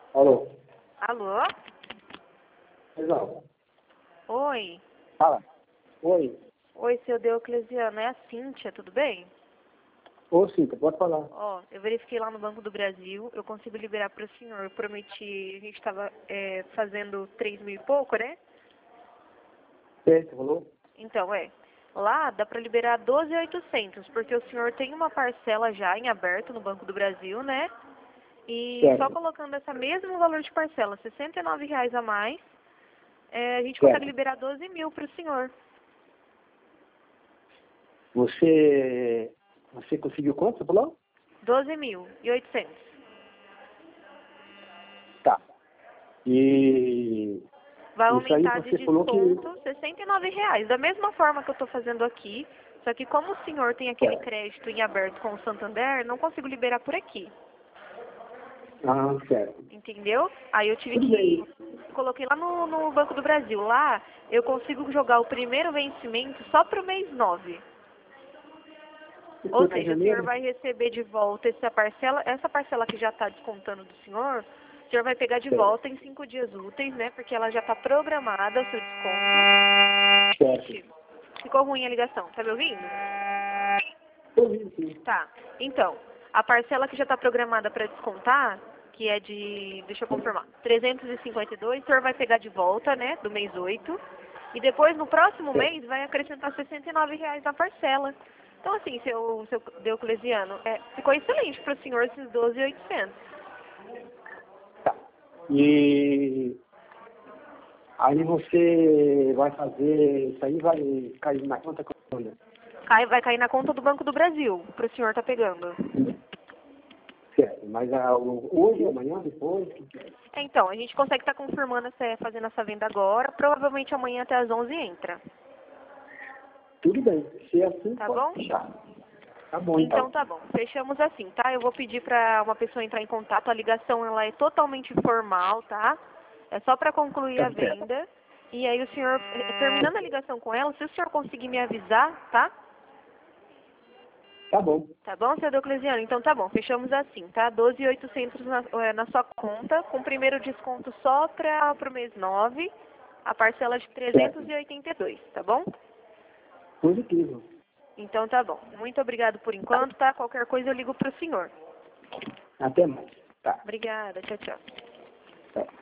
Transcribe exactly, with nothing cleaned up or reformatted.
Alô? Alô? Exato. Oi. Fala. Oi. Oi, seu Deoclesiano. É a Cíntia, tudo bem? Ô, Cíntia, pode falar. Ó, eu verifiquei lá no Banco do Brasil, eu consigo liberar para o senhor. Eu prometi, a gente estava é, fazendo três mil e pouco, né? Certo, falou? Então, é. Lá dá para liberar doze mil e oitocentos, porque o senhor tem uma parcela já em aberto no Banco do Brasil, né? E Certo. só colocando esse mesmo valor de parcela, sessenta e nove reais a mais, é, a gente Certo. consegue liberar doze mil para o senhor. Você... Você conseguiu quanto, você falou? doze mil e oitocentos. Tá. E... Vai Isso aí aumentar de você falou que... desconto sessenta e nove reais, da mesma forma que eu estou fazendo aqui. Só que como o senhor tem aquele crédito em aberto com o Santander, não consigo liberar por aqui. Ah, certo. Entendeu? Aí eu tive Tudo que... bem. Coloquei lá no, no Banco do Brasil. Lá eu consigo jogar o primeiro vencimento só para o mês nove. Ou Você tá em seja, o senhor janeiro? vai receber de volta essa parcela, essa parcela que já está descontando do senhor, o senhor vai pegar de Certo. volta em cinco dias úteis, né? Porque ela já está programada, o seu desconto. Certo. Ixi, ficou ruim a ligação, tá me ouvindo? Tô ouvindo, sim. Tá. Então, a parcela que já está programada para descontar, que é de, deixa eu confirmar, trezentos e cinquenta e dois, o senhor vai pegar de volta, né, do mês oito. E depois, no próximo Certo. mês, vai acrescentar sessenta e nove reais na parcela. Então, assim, seu, seu Deoclesiano, é, ficou excelente para o senhor esses doze mil e oitocentos. Tá. E... Aí você vai fazer... Isso aí vai cair na conta quando? Cai, vai cair na conta do Banco do Brasil, para o senhor tá pegando. Certo. Mas ah, o- hoje, amanhã, depois... É, então, a gente consegue estar confirmando, essa, fazendo essa venda agora. Provavelmente amanhã até às onze entra. Tudo bem. Se é assim, Tá pode bom? deixar. Tá bom, Então então. tá bom, fechamos assim, tá? Eu vou pedir pra uma pessoa entrar em contato, a ligação ela é totalmente formal, tá? É só pra concluir Tá a certo. venda. E aí o senhor, eh, terminando a ligação com ela, se o senhor conseguir me avisar, tá? Tá bom. Tá bom, seu Deoclesiano? Então tá bom, fechamos assim, tá? doze mil e oitocentos na, eh, na sua conta, com o primeiro desconto só para o mês nove, a parcela de trezentos e oitenta e dois, tá bom? Positivo. Então tá bom. Muito obrigado por enquanto, tá? Qualquer coisa eu ligo pro senhor. Até mais. Tá. Obrigada, tchau, tchau. Tá.